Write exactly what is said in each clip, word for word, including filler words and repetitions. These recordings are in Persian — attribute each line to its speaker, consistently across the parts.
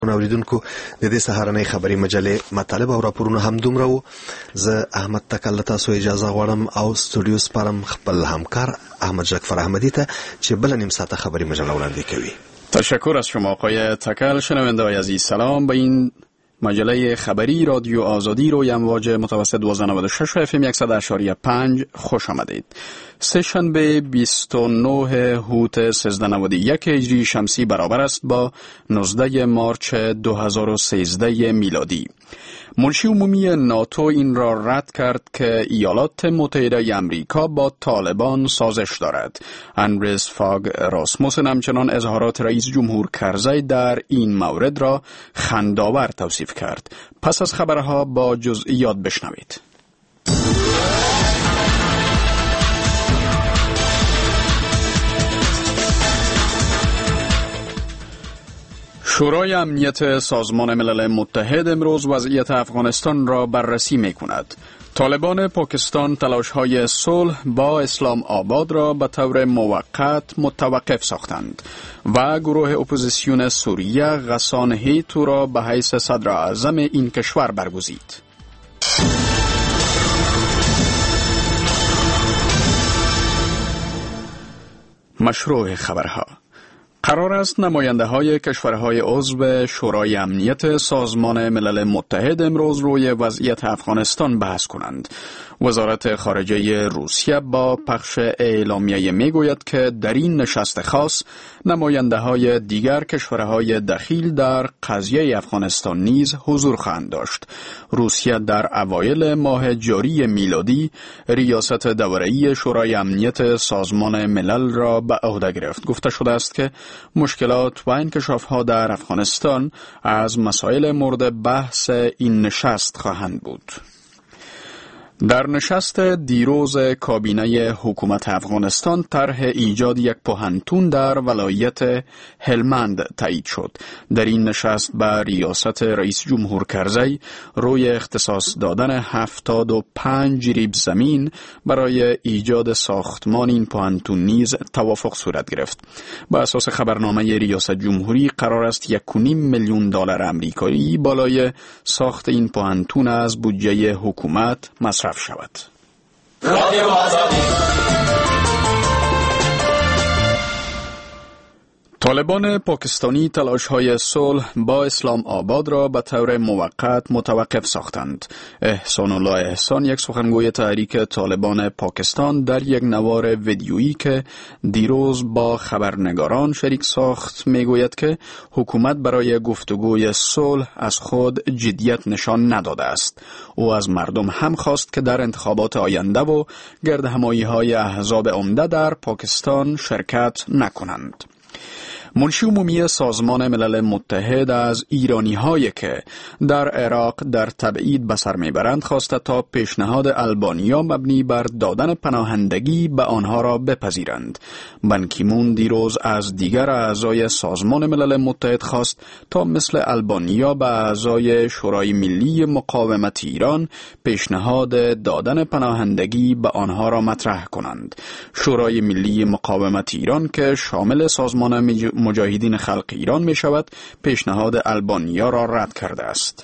Speaker 1: اوریدونکو د دې سهارنۍ خبري مجلې مطالب او راپورونه هم دومره وو. زه احمد تکل تاسو اجازه غواړم او استودیو سپارم خپل همکار احمد جعفر احمدی ته چې بل نیم ساعت خبري مجله وړاندې کوي.
Speaker 2: تشکر از شما آقای تکل. شنونده‌های عزیز سلام. به این مجله خبری رادیو آزادی روی امواج متوسط دوازده نود و شش اف ام صد و اشاری پنج خوش آمدید. سه شنبه بیست و نه هوت سیزده نود و یک هجری شمسی برابر است با نوزده مارچ دو هزار و سیزده میلادی. منشی عمومی ناتو این را رد کرد که ایالات متحده امریکا با طالبان سازش دارد. اندریس فاگ راسموسن همچنان اظهارات رئیس جمهور کرزی در این مورد را خنده‌آور توصیف کرد. پس از خبرها با جزئیات بشنوید. شورای امنیت سازمان ملل متحد امروز وضعیت افغانستان را بررسی می کند. طالبان پاکستان تلاش‌های صلح با اسلام آباد را به طور موقت متوقف ساختند و گروه اپوزیسیون سوریه غسان هیتو را به حیث صدر اعظم این کشور برگزید. مشروع خبرها. قرار است نماینده های کشورهای عضو شورای امنیت سازمان ملل متحد امروز روی وضعیت افغانستان بحث کنند. وزارت خارجه روسیه با پخش اعلامیه می گوید که در این نشست خاص نماینده های دیگر کشورهای دخیل در قضیه افغانستان نیز حضور خواهند داشت. روسیه در اوایل ماه جاری میلادی ریاست دوره‌ای شورای امنیت سازمان ملل را به عهده گرفت. گفته شده است که مشکلات و انکشاف‌ها در افغانستان از مسائل مورد بحث این نشست خواهند بود. در نشست دیروز کابینه حکومت افغانستان طرح ایجاد یک پوهنتون در ولایت هلمند تایید شد. در این نشست به ریاست رئیس جمهور کرزی روی اختصاص دادن هفتاد و پنج ریب زمین برای ایجاد ساختمان این پوهنتون نیز توافق صورت گرفت. به اساس خبرنامه ریاست جمهوری قرار است یک و نیم میلیون دلار آمریکایی بالای ساخت این پوهنتون از بودجه حکومت مصرف شود. رادیو آزادی. طالبان پاکستانی تلاش‌های صلح با اسلام آباد را به طور موقت متوقف ساختند. احسان الله احسان، یک سخنگوی تحریک طالبان پاکستان، در یک نوار ویدیویی که دیروز با خبرنگاران شریک ساخت میگوید که حکومت برای گفتگوی صلح از خود جدیت نشان نداده است. او از مردم هم خواست که در انتخابات آینده و گردهمایی‌های احزاب عمده در پاکستان شرکت نکنند. منشی عمومی سازمان ملل متحد از ایرانی هایی که در عراق در تبعید به سر میبرند خواسته تا پیشنهاد آلبانیا مبنی بر دادن پناهندگی به آنها را بپذیرند. بان کی مون دیروز از دیگر اعضای سازمان ملل متحد خواست تا مثل آلبانیا به اعضای شورای ملی مقاومت ایران پیشنهاد دادن پناهندگی به آنها را مطرح کنند. شورای ملی مقاومت ایران که شامل سازمان مجاهدین خلق ایران می شود پیشنهاد آلبانیا را رد کرده است.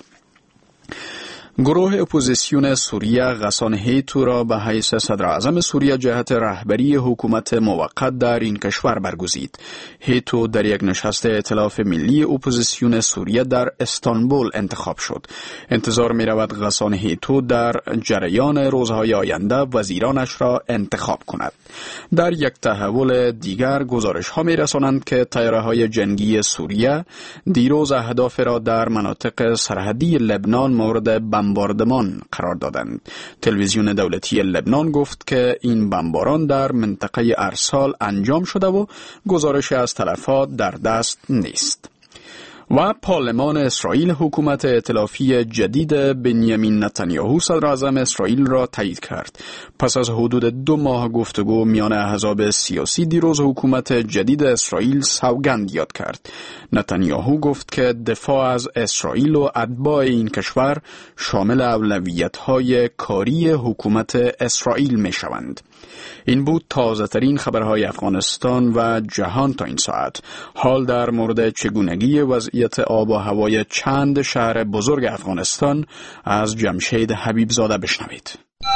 Speaker 2: گروه اپوزیسیون سوریه غسان هیتو را به حیث صدر اعظم سوریه جهت رهبری حکومت موقت در این کشور برگزید. هیتو در یک نشست ائتلاف ملی اپوزیسیون سوریه در استانبول انتخاب شد. انتظار می رود غسان هیتو در جریان روزهای آینده وزیرانش را انتخاب کند. در یک تحول دیگر گزارش ها می رسانند که طیاره های جنگی سوریه دیروز اهداف را در مناطق سرحدی لبنان مورد بمباردمان قرار دادند. تلویزیون دولتی لبنان گفت که این بمباران در منطقه ارسال انجام شده و گزارش از تلفات در دست نیست. و پارلمان اسرائیل حکومت ائتلافی جدید بنیامین نتانیاهو صدر اعظم اسرائیل را تایید کرد. پس از حدود دو ماه گفتگو میان احزاب سیاسی دیروز حکومت جدید اسرائیل سوگند یاد کرد. نتانیاهو گفت که دفاع از اسرائیل و اتباع این کشور شامل اولویت‌های کاری حکومت اسرائیل می‌شوند. این بود تازه ترین خبرهای افغانستان و جهان تا این ساعت. حال در مورد چگونگی وضعیت آب و هوای چند شهر بزرگ افغانستان از جمشید حبیبزاده بشنوید.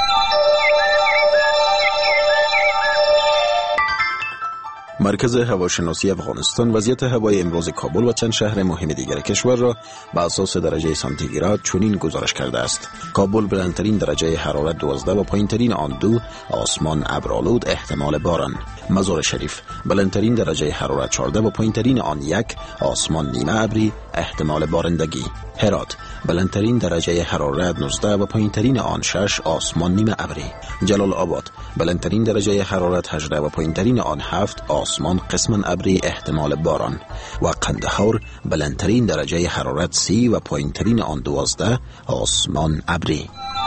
Speaker 3: مرکز هواشناسی افغانستان وضعیت هوای امروز کابل و چند شهر مهم دیگر کشور را به اساس درجه سانتیگراد چنین گزارش کرده است. کابل بلندترین درجه حرارت دوازده و پایینترین آن دو، آسمان ابرآلود، احتمال باران. مزار شریف بلندترین درجه حرارت چهارده و پایینترین آن یک، آسمان نیمه ابری، احتمال بارندگی. هرات بلندترین درجه حرارت نوزده و پایینترین آن شش، آسمان نیمه ابری. جلال آباد بلندترین درجه حرارت هجده و پایینترین آن هفت، آسمان قسما ابری، احتمال باران. و قندهار بلندترین درجه حرارت سی و پایینترین آن دوازده، آسمان ابری.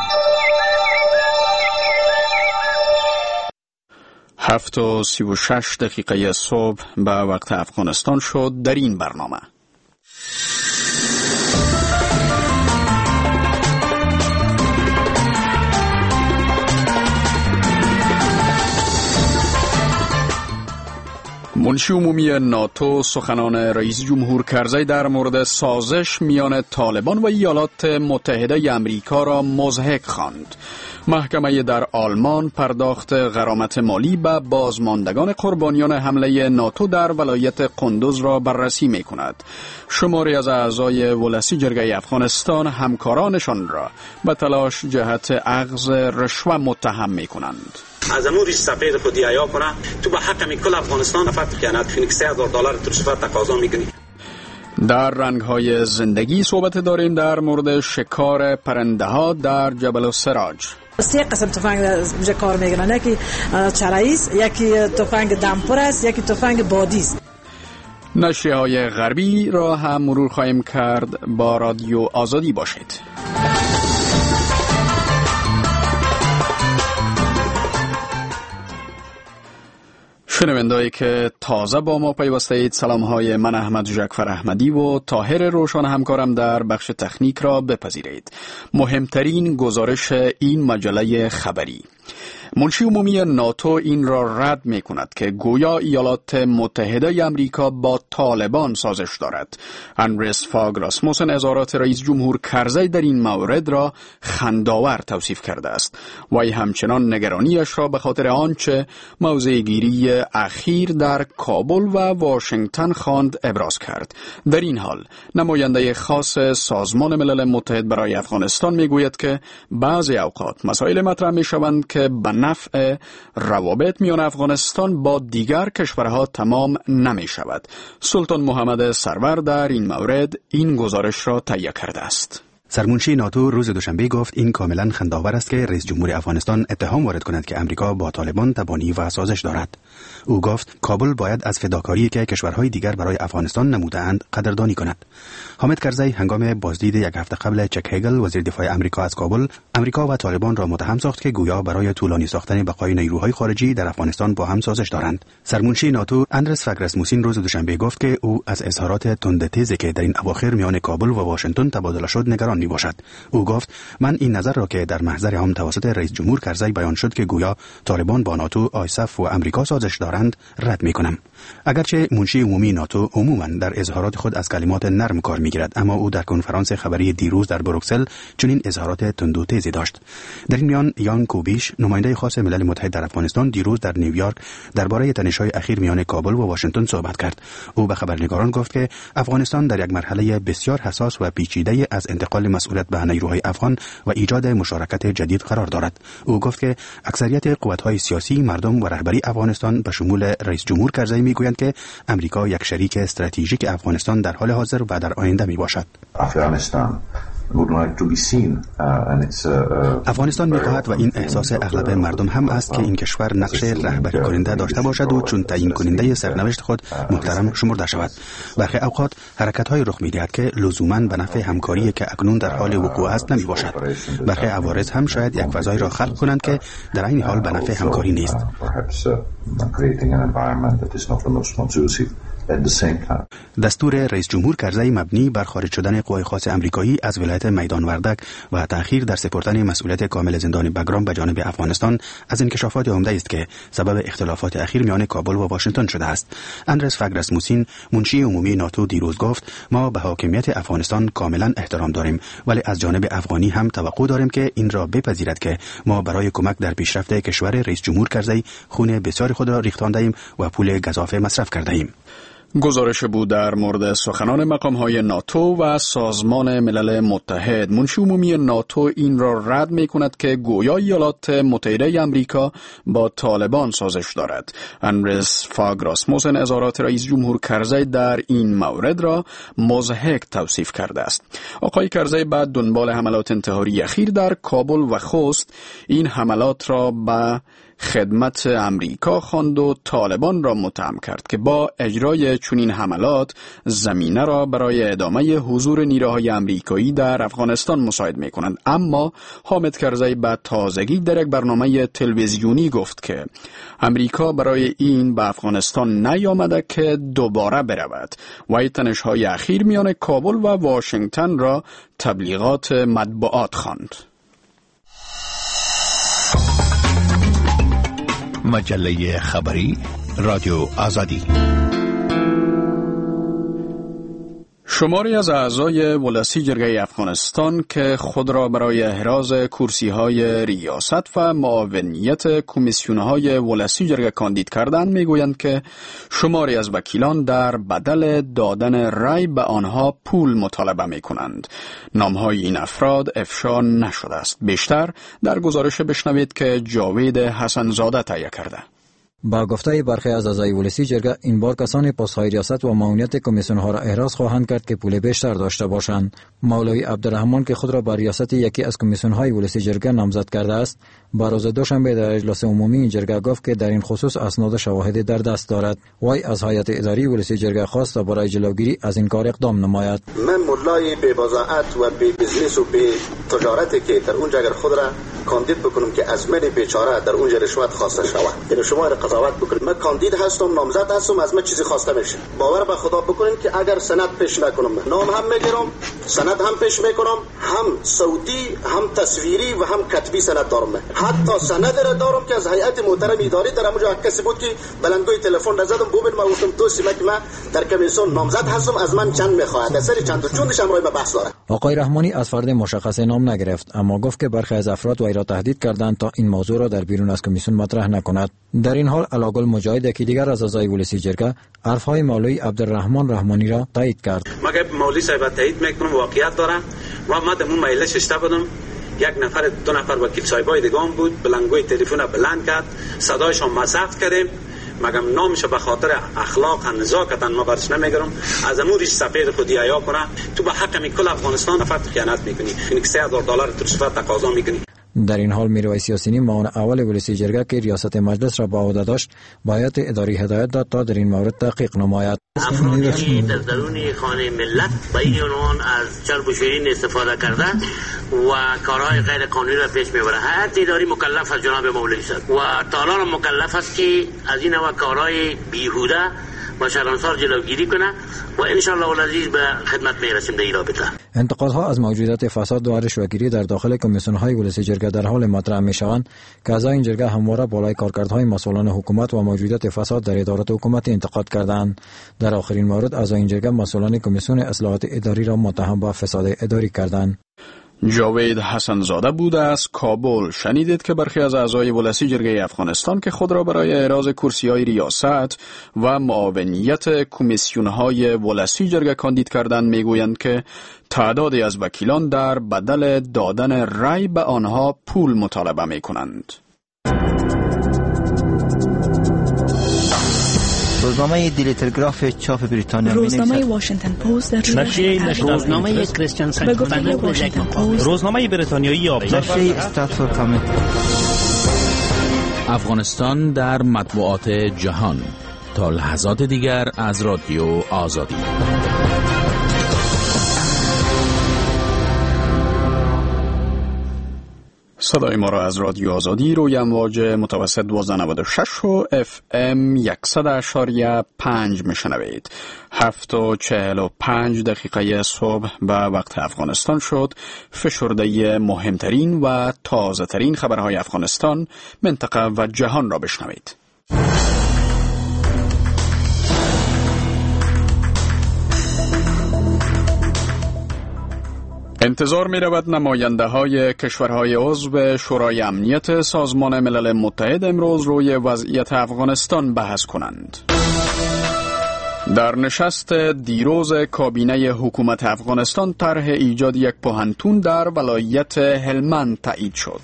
Speaker 2: هفت و سی و شش دقیقه صبح به وقت افغانستان شد. در این برنامه منشی عمومی ناتو سخنان رئیس جمهور کرزی در مورد سازش میان طالبان و ایالات متحده امریکا را مضحک خواند. محکمه در آلمان پرداخت غرامت مالی به بازماندگان قربانیان حمله ناتو در ولایت قندوز را بررسی می کند. شماری از اعضای ولسی جرگه افغانستان همکارانشان را به تلاش جهت اخذ رشوه متهم می کنند.
Speaker 4: از امور سفید خودی عیا کنه تو به حق می کل افغانستان نفت خیانت کنی که سه هزار دلار رشوه تقاضا میکنی.
Speaker 2: در رنگ‌های زندگی صحبت داریم در مورد شکار پرنده ها در جبل السراج.
Speaker 5: سه قسم تفنگ اونجا کار میکنن، یکی چراییست، یکی تفنگ دمپر است، یکی تفنگ بادی است.
Speaker 2: نشریه های غربی را هم مرور خواهیم کرد. با رادیو آزادی باشید. شنونده‌ای که تازه با ما پیوسته اید، سلام های من احمد جعفر احمدی و طاهر روشن همکارم در بخش تکنیک را بپذیرید. مهمترین گزارش این مجله خبری: منشی عمومی ناتو این را رد می کند که گویا ایالات متحده امریکا با طالبان سازش دارد. اندرس فاگ راسموسن اظهارات رئیس جمهور کرزی در این مورد را خندآور توصیف کرده است. وی همچنان نگرانیش را به خاطر آنچه موضع گیری اخیر در کابل و واشنگتن خواند ابراز کرد. در این حال نماینده خاص سازمان ملل متحد برای افغانستان می گوید که بعضی اوقات مسائل مطرح می شوند که به نفع روابط میان افغانستان با دیگر کشورها تمام نمی شود. سلطان محمد سرور در این مورد این گزارش را تهیه کرده است.
Speaker 6: سرمنشی ناتو روز دوشنبه گفت این کاملا خندآور است که رئیس جمهور افغانستان اتهام وارد کند که امریکا با طالبان تبانی و سازش دارد. او گفت کابل باید از فداکاری که کشورهای دیگر برای افغانستان نموده‌اند قدردانی کند. حامد کرزی هنگام بازدید یک هفته قبل چک هگل وزیر دفاع امریکا از کابل، امریکا و طالبان را متهم ساخت که گویا برای طولانی ساختن بقای نیروهای خارجی در افغانستان با هم سازش دارند. سرمنشی ناتو اندرس فاگ راسموسن روز دوشنبه گفت که او از اظهارات تندتیزی که در این اواخر میان کابل و واشنگتن تبادله شد نگران میباشد. او گفت من این نظر را که در محضر عام توسط رئیس جمهور کرزی بیان شد که گویا طالبان با ناتو، آیسف و امریکا سازش دارند رد میکنم. اگرچه منشی عمومی ناتو عموما در اظهارات خود از کلمات نرم کار میگیرد، اما او در کنفرانس خبری دیروز در بروکسل چنین اظهارات تند و تیزی داشت. در این میان یان کوبیش، نماینده خاص ملل متحد در افغانستان، دیروز در نیویورک درباره تنش‌های اخیر میان کابل و واشنگتن صحبت کرد. او به خبرنگاران گفت که افغانستان در یک مرحله بسیار حساس و پیچیده از انتقال مسئولیت به نیروهای افغان و ایجاد مشارکت جدید قرار دارد. او گفت که اکثریت قوت‌های سیاسی، مردم و رهبری افغانستان به شمول رئیس جمهور کرزی میگویند که امریکا یک شریک استراتژیک افغانستان در حال حاضر و در آینده میباشد.
Speaker 7: افغانستان
Speaker 6: افغانستان می‌خواهد و این احساس اغلب مردم هم است که این کشور نقش رهبری کننده داشته باشد و چون تعیین کننده سرنوشت خود محترم شمرده شود. برخی اوقات حرکت‌های رخ می‌دهد که لزوماً به نفع همکاری که اکنون در حال وقوع است نمی‌باشد. برخی عوارض هم شاید یک فضایی را خلق کنند که در این حال به نفع همکاری نیست. دستور رئیس جمهور کرزی مبنی بر خارج شدن قوای خاص امریکایی از ولایت میدان وردک و تأخیر در سپردن مسئولیت کامل زندان بگرام به جانب افغانستان از انکشافات عمده است که سبب اختلافات اخیر میان کابل و واشنگتن شده است. اندرس فگراسموسین، منشی عمومی ناتو، دیروز گفت ما به حاکمیت افغانستان کاملا احترام داریم، ولی از جانب افغانی هم توقع داریم که این را بپذیرد که ما برای کمک در پیشرفت کشور رئیس جمهور کرزی خون بسیار خود را ریختانده ایم و پول گزافه مصرف کرده ایم.
Speaker 2: گزارش بود در مورد سخنان مقام‌های ناتو و سازمان ملل متحد. منشی عمومی ناتو این را رد می‌کند که گویا ایالات متحده آمریکا با طالبان سازش دارد. اندرس فاگراسموسن اظهارات رئیس جمهور کرزی در این مورد را مضحک توصیف کرده است. آقای کرزی بعد دنبال حملات انتحاری اخیر در کابل و خوست این حملات را به خدمت امریکا خواند و طالبان را متهم کرد که با اجرای چنین حملات زمینه را برای ادامه حضور نیروهای امریکایی در افغانستان مساعد می کنند. اما حامد کرزی به تازگی در یک برنامه تلویزیونی گفت که امریکا برای این به افغانستان نیامده که دوباره برود و تنش‌های اخیر میان کابل و واشنگتن را تبلیغات مطبوعات خواند.
Speaker 7: مجله خبری رادیو آزادی.
Speaker 2: شماری از اعضای ولسی جرگه افغانستان که خود را برای احراز کرسی‌های ریاست و معاونیت کمیسیون‌های ولسی جرگه کاندید کردند میگویند که شماری از وکیلان در بدل دادن رأی به آنها پول مطالبه می‌کنند. نام‌های این افراد افشا نشده است. بیشتر در گزارش بشنوید که جاوید حسن‌زاده تهیه کرده.
Speaker 8: با گفته برخی از اعضای ولسی جرگه این بار کسان پست‌های ریاست و معاونیت کمیسیون ها را احراز خواهند کرد که پول بیشتر داشته باشند. مولوی عبدالرحمن که خود را بر ریاست یکی از کمیسیون های ولسی جرگه نامزد کرده است، با روز دوشنبه در اجلاس عمومی این جرگه گفت که در این خصوص اسناد شواهدی در دست دارد. وی از هیئت اداری ولسی جرگه خواست تا برای جلوگیری از این کار اقدام نماید.
Speaker 9: من مولای بی بضاعت و بی بزنس و بی تجارتی که در اونجا اگر خود را کاندید بکنم که از من بیچاره در اونجا رشوت خواسته شود، یعنی شما را قضاوت بکنید من کاندید هستم، نامزد هستم، از من چیزی خواسته میشه، باور به خدا بکنید که اگر سند پیش نکنم نام هم میگیرم، سند هم پیش میکنم، هم صوتی هم تصویری و هم کتبی سند دارم. حتی سند را دارم که از هیئت محترم اداری در اونجا کسی بود که بلندگوی تلفن را زدم ببین ما گفتم تو سیمک من در کمیسیون نامزد هستم، از من چند میخواهد، اثر چند چوندش هم روی ما بحث داره.
Speaker 8: آقای رحمانی از فرد مشخص نام نگرفت، اما گفت که برخی از افراد وی را تهدید کردند تا این موضوع را در بیرون از کمیسیون مطرح نکند. در این حال علاگل مجاهد که دیگر از اعضای ولسی جرگه حرفهای مولوی عبدالرحمن رحمانی را تایید کرد.
Speaker 4: مگه مولوی صاحب تایید میکنم واقعیت داره و ما در اون مجلس شش بودم، یک نفر دو نفر وکیل صاحبای دیگه هم بود، بلنگوی تلفن بلند کرد، صدایشون ما ضبط کردیم، مگم نامش به خاطر اخلاق و نزاکت ما برش نمیگرم، از امورش سفید خودی عیا کنه، تو به حق می کل افغانستان فقط خیانت میکنی، این سه هزار دلار ترشفت تقاضا میکنی.
Speaker 8: در این حال میرویس یاسینی معاون اول ولسی جرگه که ریاست مجلس را به عهده داشت با هیئت اداری هدایت داد تا در این مورد تحقیق نماید.
Speaker 10: افرادی در درون خانه ملت با این عنوان از چرب و شیرین استفاده کرده و کارهای غیر قانونی را پیش میبره. هیئت اداری مکلف از جناب مولوی صاحب و تالار مکلف است که از این نوع کارهای بیهوده با شرمسار جلوگیری کنه و ان شاء الله العزیز به خدمت میرسیم در این رابطه.
Speaker 8: انتقادها از موجودیت فساد و رشوه‌گیری در داخل کمیسیون‌های ولسی جرگه در حال مطرح می‌شوند که اعضای این جرگه همواره بالای کارکردهای مسئولان حکومت و موجودیت فساد در ادارات حکومتی انتقاد کردند. در آخرین مورد اعضای این جرگه مسئولان کمیسیون اصلاحات اداری را متهم به فساد اداری کردند.
Speaker 2: جاوید حسن‌زاده بود از کابل. شنیدید که برخی از اعضای ولسی جرگه افغانستان که خود را برای احراز کرسی‌های ریاست و معاونیت کمیسیون‌های ولسی جرگه کاندید کردند میگویند که تعدادی از وکیلان در بدل دادن رأی به آنها پول مطالبه میکنند.
Speaker 11: روزنامه دیلی تلگراف چاپ بریتانیا،
Speaker 12: روزنامه واشنگتن پست،
Speaker 13: نشریه روزنامه کریستیان ساینت،
Speaker 12: واشنگتن پست،
Speaker 13: روزنامه بریتانیایی آبزار،
Speaker 11: نشریه استاتفورد کامیت.
Speaker 14: افغانستان در مطبوعات جهان تا لحظات دیگر از رادیو آزادی.
Speaker 2: صدای ما را از رادیو آزادی روی امواج متوسط دویست و نود و شش و اف ام صد اشاری پنج میشنوید. هفت و چهل و پنج دقیقه صبح به وقت افغانستان شد. فشرده مهمترین و تازه ترین خبرهای افغانستان، منطقه و جهان را بشنوید. انتظار می رود نماینده های کشورهای عضو شورای امنیت سازمان ملل متحد امروز روی وضعیت افغانستان بحث کنند. در نشست دیروز کابینه حکومت افغانستان طرح ایجاد یک پوهنتون در ولایت هلمند تایید شد.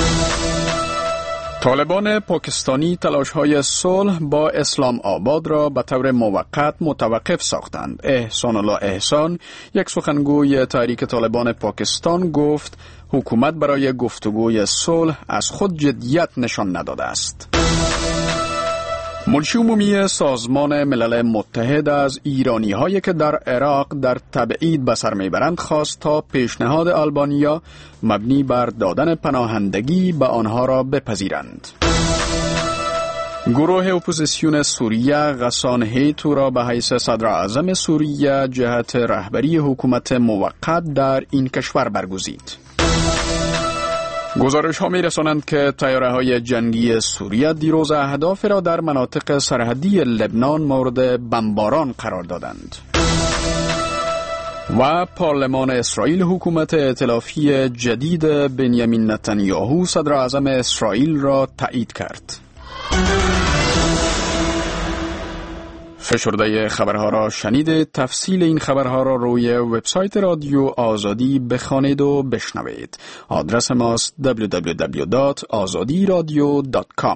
Speaker 2: طالبان پاکستانی تلاش‌های صلح با اسلام آباد را به طور موقت متوقف ساختند. احسان الله احسان، یک سخنگوی تحریک طالبان پاکستان، گفت حکومت برای گفتگوی صلح از خود جدیت نشان نداده است. منشی عمومی سازمان ملل متحد از ایرانی هایی که در عراق در تبعید به سر میبرند خواست تا پیشنهاد آلبانیا مبنی بر دادن پناهندگی به آنها را بپذیرند. گروه اپوزیسیون سوریه غسان هیتو را به حیث صدر اعظم سوریه جهت رهبری حکومت موقت در این کشور برگزید. گزارش ها می رسانند که تیاره های جنگی سوریه دیروز اهداف را در مناطق سرحدی لبنان مورد بمباران قرار دادند. و پارلمان اسرائیل حکومت ائتلافی جدید بنیامین نتانیاهو صدر اعظم اسرائیل را تایید کرد. فشرده خبرها را شنید. تفصیل این خبرها را روی وبسایت رادیو آزادی بخوانید و بشنوید. آدرس ماست دبلیو دبلیو دبلیو دات آزادی رادیو دات کام.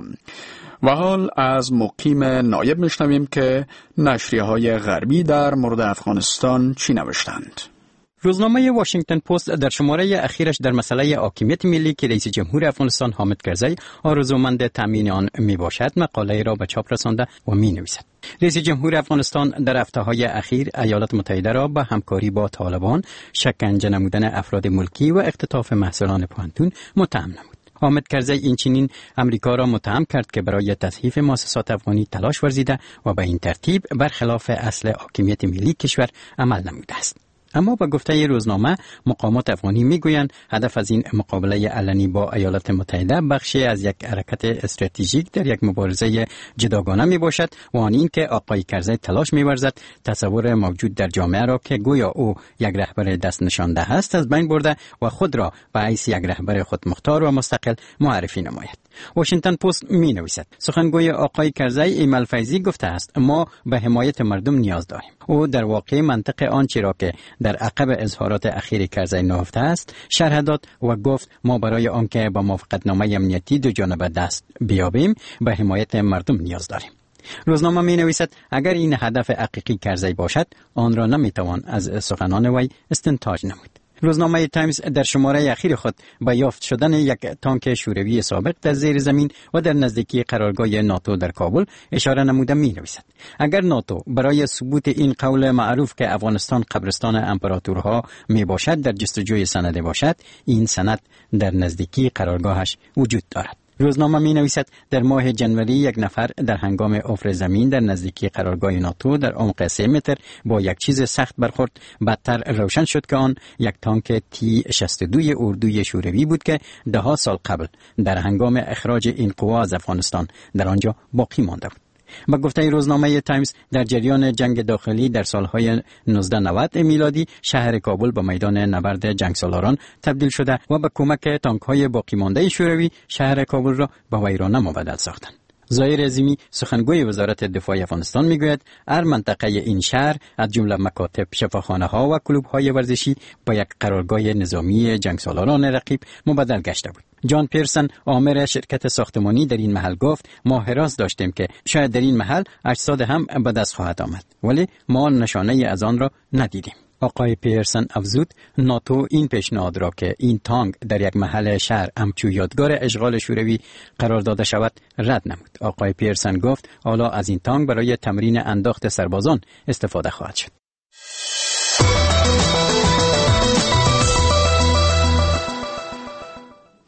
Speaker 2: و حال از مقیم نایب میشنویم که نشریه های غربی در مورد افغانستان چی نوشتند.
Speaker 15: روزنامه واشنگتن پست در شماره اخیرش در مسئله حاکمیت ملی که رئیس جمهور افغانستان حامد کرزی آرزومند تامین آن می باشد مقاله را به چاپ رسانده و می نویسد. رئیس جمهور افغانستان در هفته‌های اخیر ایالات متحده را به همکاری با طالبان، شکنجه نمودن افراد ملکی و اختطاف محصلان پوهنتون متهم نمود. حامد کرزی این چنین امریکا را متهم کرد که برای تضعیف مؤسسات افغانی تلاش ورزیده و به این ترتیب برخلاف اصل حاکمیت ملی کشور عمل نموده است. اما با گفته روزنامه مقامات افغانی میگویند هدف از این مقابله علنی با ایالات متحده بخشی از یک حرکت استراتژیک در یک مبارزه جداگانه می باشد و آن این که آقای کرزی تلاش می‌ورزد تصور موجود در جامعه را که گویا او یک رهبر دست نشانده است از بین برده و خود را به حیث یک رهبر خودمختار و مستقل معرفی نماید. واشنگتن پست می نویسد سخنگوی آقای کرزی ایمل فیضی گفته است ما به حمایت مردم نیاز داریم. او در واقع منطق آنچه را که در عقب اظهارات اخیر کرزی نهفته است شرح داد و گفت ما برای آنکه با موافقتنامه امنیتی دو جانبه دست بیابیم به حمایت مردم نیاز داریم. روزنامه می نویسد اگر این هدف حقیقی کرزی باشد آن را نمی توان از سخنان وی استنتاج نمود. روزنامه تایمز در شماره اخیر خود به یافت شدن یک تانک شوروی سابق در زیر زمین و در نزدیکی قرارگاه ناتو در کابل اشاره نموده می نویسد اگر ناتو برای ثبوت این قول معروف که افغانستان قبرستان امپراتورها می باشد در جستجوی سند باشد، این سند در نزدیکی قرارگاهش وجود دارد. روزنامه می نویسد در ماه جنوری یک نفر در هنگام حفر زمین در نزدیکی قرارگاه ناتو در عمق سه متر با یک چیز سخت برخورد. بعدتر روشن شد که آن یک تانک تی شصت و دو اردوی شوروی بود که ده ها سال قبل در هنگام اخراج این قوا از افغانستان در آنجا باقی مانده بود. با گفته روزنامه تایمز در جریان جنگ داخلی در سالهای نوزده نود میلادی شهر کابل به میدان نبرد جنگسالاران تبدیل شده و با کمک تانک‌های باقی مانده شوروی شهر کابل را به ویرانه مبدل ساختند. ظاهر عظیمی سخنگوی وزارت دفاع افغانستان میگوید هر منطقه این شهر از جمله مکاتب، شفاخانه ها و کلوب های ورزشی با یک قرارگاه نظامی جنگسالاران رقیب مبدل گشته بود. جان پیرسن آمر شرکت ساختمانی در این محل گفت ما حراس داشتیم که شاید در این محل اجساد هم به دست خواهد آمد ولی ما نشانه از آن را ندیدیم. آقای پیرسن افزود ناتو این پیشنهاد را که این تانک در یک محل شهر همچو یادگار اشغال شوروی قرار داده شود رد نمود. آقای پیرسن گفت حالا از این تانک برای تمرین انداخت سربازان استفاده خواهد شد.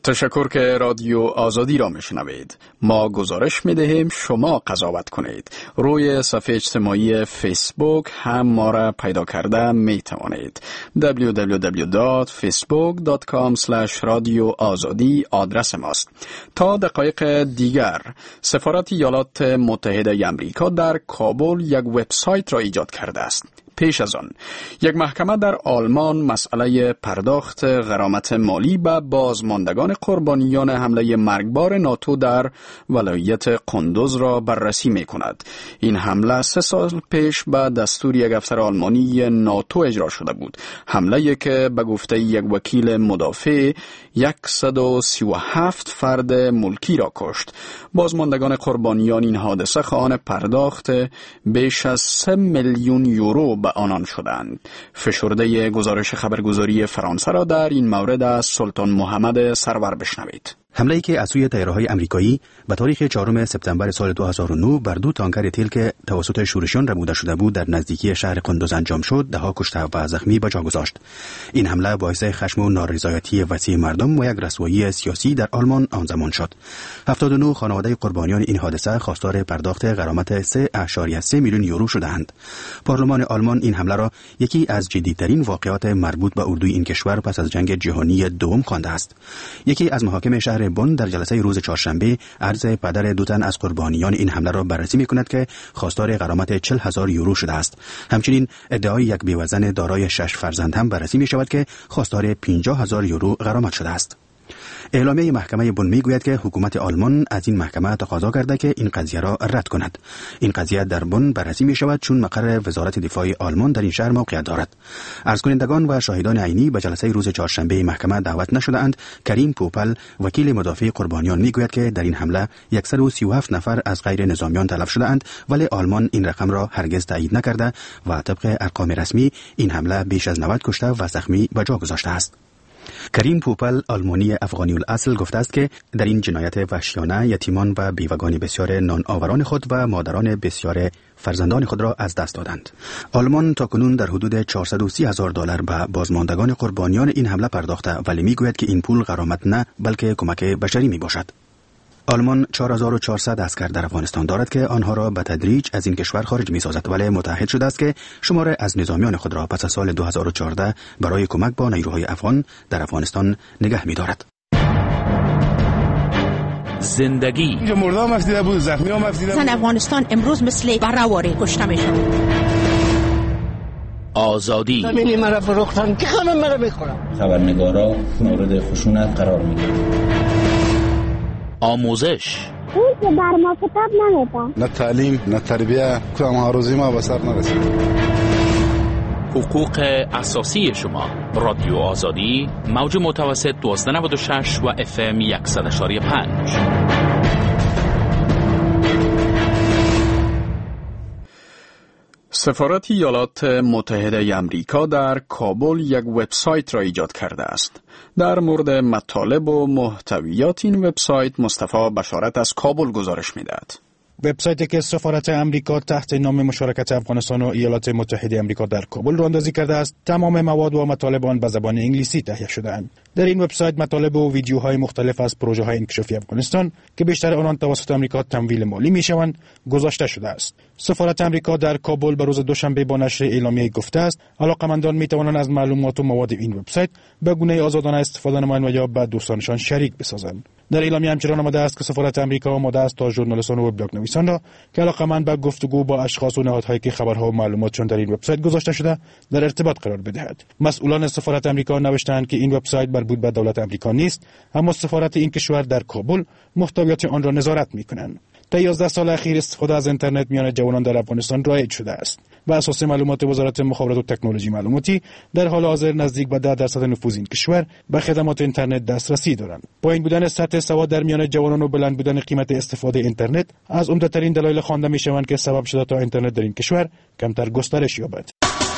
Speaker 2: تشکر که رادیو آزادی را میشنوید. ما گزارش میدهیم شما قضاوت کنید. روی صفحه اجتماعی فیسبوک هم ما را پیدا کرده میتوانید. دبلیو دبلیو دبلیو دات فیسبوک دات کام اسلش رادیو آزادی آدرس ماست. تا دقایق دیگر سفارت ایالات متحده آمریکا در کابل یک وبسایت را ایجاد کرده است. پیش از آن یک محکمه در آلمان مسئله پرداخت غرامت مالی به بازماندگان قربانیان حمله مرگبار ناتو در ولایت قندوز را بررسی می کند. این حمله سه سال پیش به دستور یک افسر آلمانی ناتو اجرا شده بود. حمله که به گفته یک وکیل مدافع صد و سی و هفت فرد ملکی را کشت. بازماندگان قربانیان این حادثه خواهان پرداخت بیش از سه میلیون یورو به آنان شدند. فشرده گزارش خبرگزاری فرانسه را در این مورد از سلطان محمد سرور بشنوید.
Speaker 6: حمله‌ای که از سوی تیارهای آمریکایی به تاریخ چهارم سپتامبر سال دو هزار و نه بر دو تانکر تیل که توسط شورشیان ربوده شده بود در نزدیکی شهر قندوز انجام شد، دهها کشته و زخمی به جا گذاشت. این حمله باعث خشم و نارضایتی وسیع مردم و یک رسوایی سیاسی در آلمان آن زمان شد. هفتاد و نه خانواده قربانیان این حادثه خواستار پرداخت غرامت سه ممیز سه میلیون یورو شدند. پارلمان آلمان این حمله را یکی از جدی‌ترین واقعات مربوط به اردوی این کشور پس از جنگ جهانی دوم خوانده است. یکی از محاکم شهر بن در جلسه روز چهارشنبه عرض پدر دو تن از قربانیان این حمله را بررسی می‌کند که خواستار غرامت چهل هزار یورو شده است. همچنین ادعای یک بیوه‌زن دارای شش فرزند هم بررسی می‌شود که خواستار پنجاه هزار یورو غرامت شده است. اعلامیه محکمه بن میگوید که حکومت آلمان از این محکمه تقاضا کرده که این قضیه را رد کند. این قضیه در بن بررسی می شود چون مقر وزارت دفاع آلمان در این شهر موقعیت دارد. عرض کنندگان و شاهدان عینی به جلسه روز چهارشنبه محکمه دعوت نشده‌اند. کریم پوپل وکیل مدافع قربانیان میگوید که در این حمله صد و سی و هفت نفر از غیر نظامیان تلف شده‌اند، ولی آلمان این رقم را هرگز تایید نکرده و طبق ارقام رسمی این حمله بیش از نود کشته و زخمی به جا گذاشته است. کریم پوپل آلمانی افغانی الاصل گفته است که در این جنایت وحشیانه یتیمان و بیوگان بسیار نان آوران خود و مادران بسیار فرزندان خود را از دست دادند. آلمان تاکنون در حدود چهارصد و سی هزار دلار به بازماندگان قربانیان این حمله پرداخته، ولی میگوید که این پول غرامت نه بلکه کمک بشری می باشد. آلمان چهار هزار و چهارصد اسکر در افغانستان دارد که آنها را به تدریج از این کشور خارج می‌سازد، ولی متعهد شده است که شمار از نظامیان خود را پس از سال دو هزار و چهارده برای کمک با نیروهای افغان در افغانستان نگه می‌دارد.
Speaker 14: زندگی
Speaker 16: اینجا مردم مفیده بود، زخمی هم مفیده بود.
Speaker 17: زن افغانستان امروز مثل برهواره کشته میشن.
Speaker 14: آزادی
Speaker 18: زمینی مرا فروختن که همه مرا میخورم.
Speaker 19: خبرنگارا مورد خشونت قرار میگیرن.
Speaker 14: آموزش
Speaker 20: اون که در ما کتاب نمیدن.
Speaker 16: نه تعلیم نه تربیه، کدام هاروزی ما به سر نرسید.
Speaker 14: حقوق اساسی شما. رادیو آزادی موج متوسط دوازده نود و شش و اف ام صد و پنج.
Speaker 2: سفارت ایالات متحده آمریکا در کابل یک وبسایت را ایجاد کرده است. در مورد مطالب و محتویات این وبسایت مصطفی بشارت از کابل گزارش می‌دهد.
Speaker 21: وبسایتی که سفارت آمریکا تحت نام مشارکت افغانستان و ایالات متحده آمریکا در کابل راهاندازی کرده است، تمام مواد و مطالب آن به زبان انگلیسی تهیه شده‌اند. در این وبسایت مطالب و ویدیوهای مختلف از پروژه‌های انکشافی افغانستان که بیشتر آنان توسط آمریکا تمویل مالی می‌شوند گذاشته شده است. سفارت آمریکا در کابل به روز دوشنبه با نشر اعلامیه گفته است علاقه‌مندان می‌توانند از معلومات و مواد این وبسایت به گونه آزادانه استفاده نمایند و یا با دوستانشان شریک بسازند. در اعلامیه همچنین آمده است که سفارت آمریکا آماده است تا ژورنالیستان و وبلاگ نویسان را که علاقه‌مند به گفتگو با اشخاص و نهادهایی که خبرها و معلوماتشان در این وبسایت گذاشته شده در ارتباط قرار بدهد. مسئولان سفارت آمریکا نوشتند که این وبسایت مربوط به دولت آمریکا نیست، اما سفارت این کشور در کابل محتویات آن را نظارت می‌کنند. تا یازده سال اخیر استفاده از اینترنت میان جوانان در افغانستان رایج شده است. بر اساس معلومات وزارت مخابرات و تکنولوژی معلوماتی در حال حاضر نزدیک به ده درصد نفوذ این کشور به خدمات اینترنت دسترسی دارند. پایین بودن سطح سواد در میان جوانان و بلند بودن قیمت استفاده اینترنت از عمده‌ترین دلایل خوانده می‌شوند که سبب شده تا اینترنت در این کشور کمتر گسترش یابد.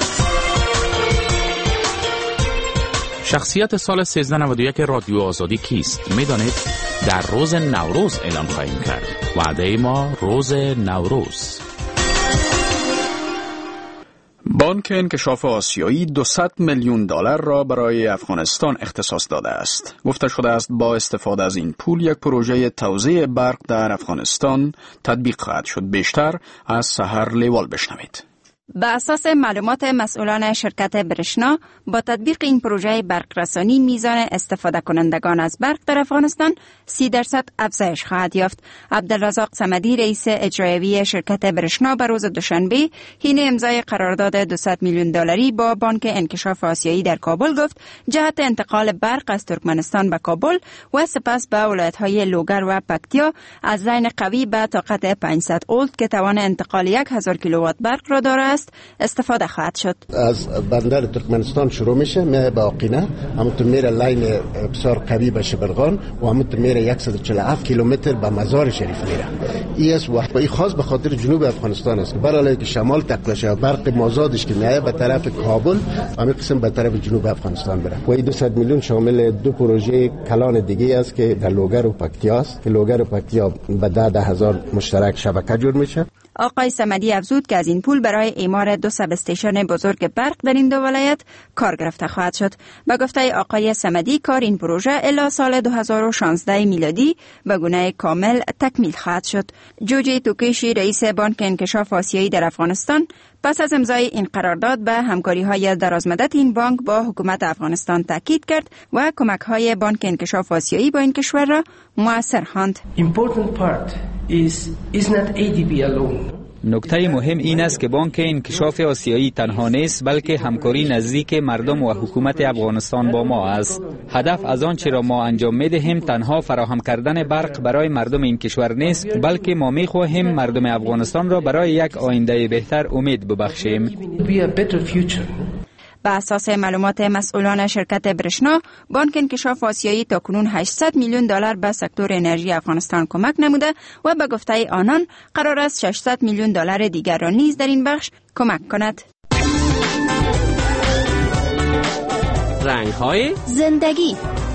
Speaker 14: شخصیت سال سیزده نود و یک رادیو آزادی کیست؟ می‌دانید؟ در روز نوروز اعلام خواهیم کرد. وعده ما روز نوروز.
Speaker 2: با بانک انکشاف آسیایی دویست میلیون دلار را برای افغانستان اختصاص داده است. گفته شده است با استفاده از این پول یک پروژه توزیع برق در افغانستان تطبیق خواهد شد. بیشتر از سحر لیوال بشنوید.
Speaker 1: به اساس معلومات مسئولان شرکت برشنا، با تطبیق این پروژه برق رسانی میزان استفاده کنندگان از برق در افغانستان سی درصد افزایش خواهد یافت. عبدالرزاق صمدی رئیس اجرایی شرکت برشنا به روز دوشنبه حین امضای قرارداد دویست میلیون دلاری با بانک انکشاف آسیایی در کابل گفت جهت انتقال برق از ترکمنستان به کابل و سپس به ولایت‌های لوگر و پکتیا از لاین قوی به طاقت پانصد ولت که توان انتقال یک هزار کیلووات برق را دارد استفاده خواهد شد.
Speaker 22: از بندر ترکمنستان شروع میشه، میره به آقینه، همونطور میره لاین بسیار قوی به شبرغان و همونطور میره صد و چهل و هفت کیلومتر به مزار شریف میره. این است و این خاص به خاطر جنوب افغانستان است. برای که شمال تقلشه برق مازادش که میاد به طرف کابل، همین قسم به طرف جنوب افغانستان بره. و این دویست میلیون شامل دو پروژه کلان دیگه است که در لوگر و پکتیا است که لوگر و پکتیا به ده هزار مشترک شبکه جور میشه.
Speaker 1: آقای صمدی افزود که از این پول برای اعمار دو سب استیشن بزرگ برق در این دو ولایت کار گرفته خواهد شد. به گفته آقای صمدی کار این پروژه الی سال دو هزار و شانزده میلادی به گونه کامل تکمیل خواهد شد. جوجی توکیشی رئیس بانک انکشاف آسیایی در افغانستان پس از امضای این قرارداد به همکاری‌های درازمدت این بانک با حکومت افغانستان تاکید کرد و کمک‌های بانک انکشاف آسیایی با این کشور را مؤثر خواند.
Speaker 23: Important part is is not A D B alone.
Speaker 24: نکته مهم این است که بانک انکشاف آسیایی تنها نیست بلکه همکاری نزدیک مردم و حکومت افغانستان با ما است. هدف از آنچه را ما انجام می‌دهیم تنها فراهم کردن برق برای مردم این کشور نیست بلکه ما می‌خواهیم مردم افغانستان را برای یک آینده بهتر امید ببخشیم.
Speaker 1: به اساس معلومات مسئولان شرکت برشنا، بانک انکشاف آسیایی تاکنون هشتصد میلیون دلار به سکتور انرژی افغانستان کمک نموده و به گفته آنان قرار است ششصد میلیون دلار دیگر را نیز در این بخش کمک کند.
Speaker 25: رنگ‌های
Speaker 26: زندگی.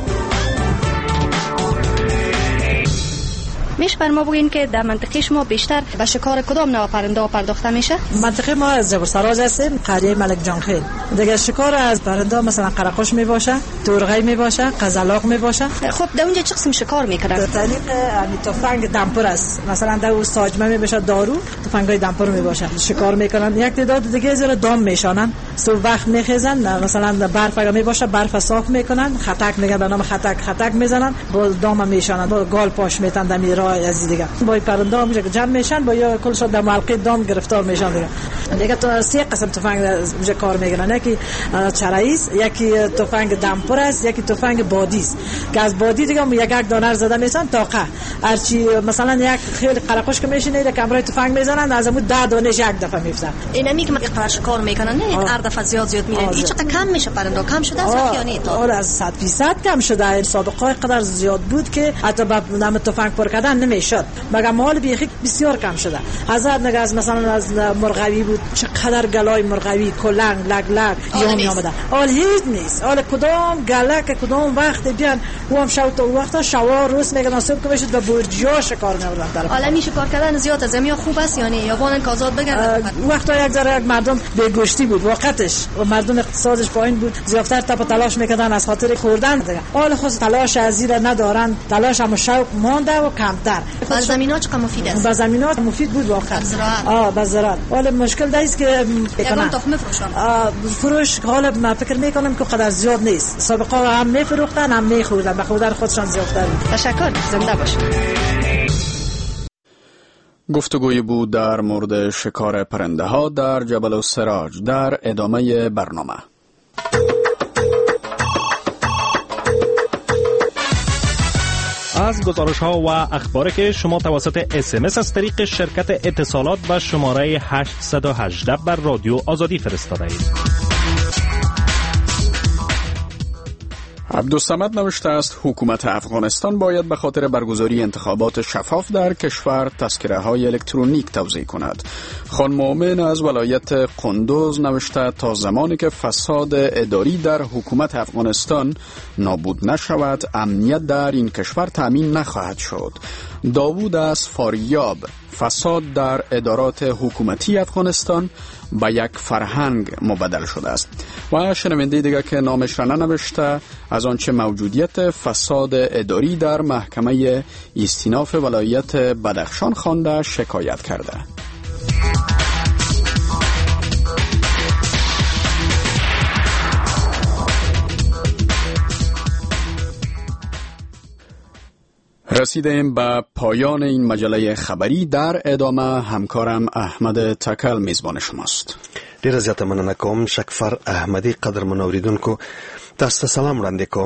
Speaker 26: میشه بر ما بگین که در منطقه شما بیشتر به شکار کدام نوع پرنده ها پرداخته میشه؟
Speaker 5: منطقه ما از جبر سراج هستیم، قریه ملک جان خیل. دیگه شکار از پرنده مثلا قرقش می باشه، تورغی می باشه، قزلاق می باشه.
Speaker 26: خب در اونجا چه قسم شکار میکنن؟
Speaker 5: در طریق همین تفنگ دمپر است. مثلا در ساجمه می بشه دارو، تفنگای دمپر می باشه. شکار میکنن. یک تعداد دیگه زیر دام میشانن. صبح وقت میخیزن، مثلا برف اگه می باشه برف صاف میکنن، خطک میگن به نام خطک، خطک میزنن، با دام میشانن، با گال پاش میتن دمی از دیگه با پرنده ها میشه که جمع میشن با یا کلش در معلقه دام گرفتار میشن دیگه. دیگه تو سه قسم تفنگ اونجا کار میکنن، یکی چراییست، یکی تفنگ دمپر است، یکی تفنگ بادی است که از بادی دیگه یک یک دانه زده میشن تاقه هرچی مثلا یک خیلی قرقش که میشینه یک کمرای تفنگ میزنن از اون ده دانه یک دفعه میفتن.
Speaker 26: اینا میگه من قرش کار میکنن نه یک هر دفعه زیاد زیاد میره. این چقدر کم میشه پرنده کم شده است یا نه؟
Speaker 5: آره از صد درصد کم شده. این سابقه قدر زیاد بود که حتی با نام تفنگ پر کردن نمیشد. مگر مال بیخی بسیار کم شده. هزار نگه از مثلا از مرغوی بود چقدر گلای مرغوی کلنگ لگ لگ یوم یامده. حال هیچ نیست. حال کدام گله که کدام وقت بیان و هم شو تا وقتا شوار روز میگناسب که بشید به برجیا شکار میبردن طرف.
Speaker 26: حالا میشه کار کردن زیاد از زمین خوب است یا نه یا وانن کازاد بگن؟
Speaker 5: وقتا یک ذره یک مردم به گشتی بود وقتش و مردم اقتصادش پایین بود زیاتر تپ تلاش میکردن از خاطر خوردن دیگه. حال خود تلاش از زیر ندارن تلاش هم شوق مونده و کمتر.
Speaker 26: با زمینات چقدر مفید است؟
Speaker 5: با زمینات مفید بود واقعا.
Speaker 26: زراعت.
Speaker 5: آه با زراعت. حالا مشکل دایست که
Speaker 26: یکم تخم فروشان.
Speaker 5: فروش حالا ما فکر میکنم که قدر زیاد نیست. سابقا هم میفروختن هم میخوردن به خودر خودشان زیادتر.
Speaker 26: تشکر. زنده باشید.
Speaker 2: گفتگوی بود در مورد شکار پرنده ها در جبل السراج. در ادامه برنامه
Speaker 13: از گزارش ها و اخباری که شما توسط اس ام اس از طریق شرکت اتصالات به شماره هشت یک هشت بر رادیو آزادی فرستاده اید.
Speaker 2: عبدالصمد نوشته است حکومت افغانستان باید به خاطر برگزاری انتخابات شفاف در کشور تذکره های الکترونیک توزیع کند. خان مومن از ولایت قندوز نوشته تا زمانی که فساد اداری در حکومت افغانستان نابود نشود امنیت در این کشور تامین نخواهد شد. داوود از فاریاب فساد در ادارات حکومتی افغانستان به یک فرهنگ مبدل شده است. و شنونده دیگر که نامش را ننوشته از آنچه موجودیت فساد اداری در محکمه استیناف ولایت بدخشان خوانده شکایت کرده. رسیدیم به پایان این مجله خبری. در ادامه همکارم احمد تکل میزبان شماست.
Speaker 3: ډیره زیاته مننه کوم شکفر احمدی. قدر منوریدونکو تاسو ته سلام وړاندې کوم.